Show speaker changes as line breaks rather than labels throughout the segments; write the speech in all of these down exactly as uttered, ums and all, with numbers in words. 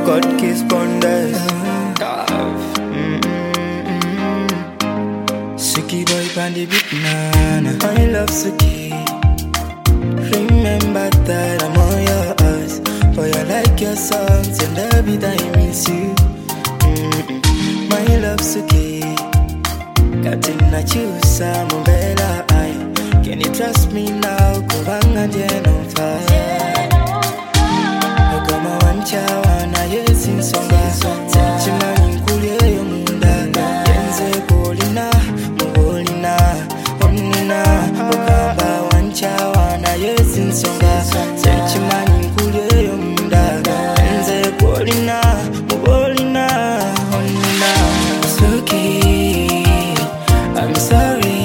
God kiss ponders. Suki boy pandi big nana. I love Suki. Remember that I'm all yours. Boy, I like your songs and every time I miss you. Mm-mm. My love Suki. Katina chusa mumbela ay. Can you trust me now? Kubanga jeno fire. Kama wancha wana yesin songa. Senchima ninkulie yomunda. Yenze kolina, mugolina, omnina. Kama wancha wana yesin songa. Senchima ninkulie yomunda. Yenze kolina, mugolina, omnina. Suki, I'm sorry.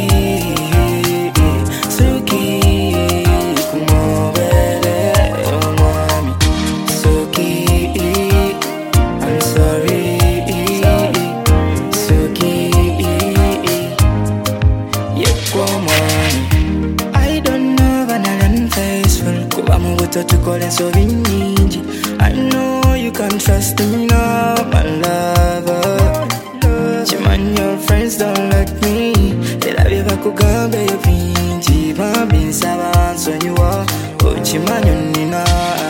Suki, kumobele omwami. Suki, I'm sorry. Suki, yekwa omwami. I don't know when I'm faithful. Kuba mubuto tukole so bingi. I know you can trust me now, my lover. Chiman, your friends don't like me. Ela viva kugambe yo vinji. Bambi sabanso nyuwa. Uchimanyo nina.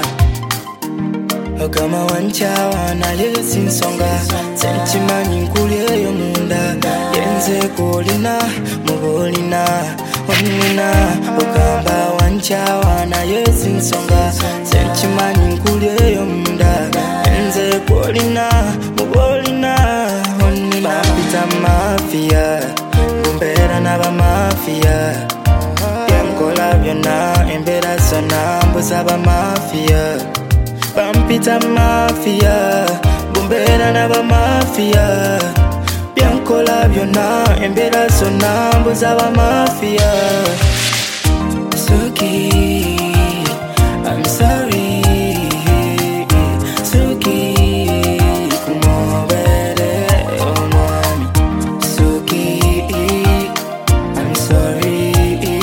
Okama wancha wana yesin songa. Senchimani nkulie yo munda. Yenze kolina, mugolina, omnina. Okamba wancha wana yesin songa. Senchimani nkulie yo munda. Yenze kolina, mugolina, omnina. Pampita mafia, bumbera naba mafia. Yamkola byonna, embera zonna, mbuzaba mafia. Pampita mafia, bumbera naba mafia. Byankola byonna, embera zonna, mbuzaba mafia. Suki, I'm sorry. Suki, kumobele omwami. Suki, I'm sorry.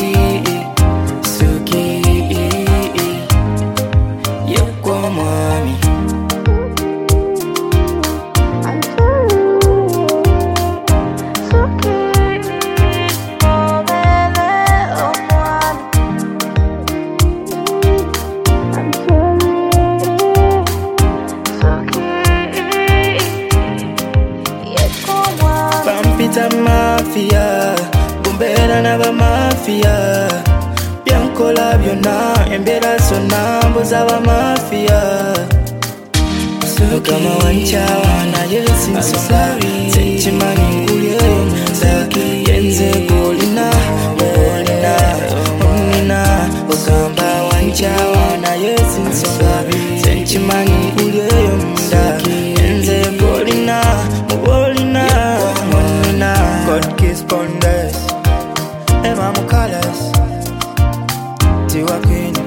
Suki, yekwa omwami. Pampita mafia, bumbera naba mafia. Byankola byonna, embera zonna, mbuzaba mafia. Kama wancha wana yesin songa. Senchimani nkulie yomunda. Yenze kolina, mugolina, omnina. Okamba wancha wana yesin songa. Senchimani nkulie yomunda. Yenze kolina, mugolina, omnina. God kiss ponders. Emma Mukalas. Tiwa Queen.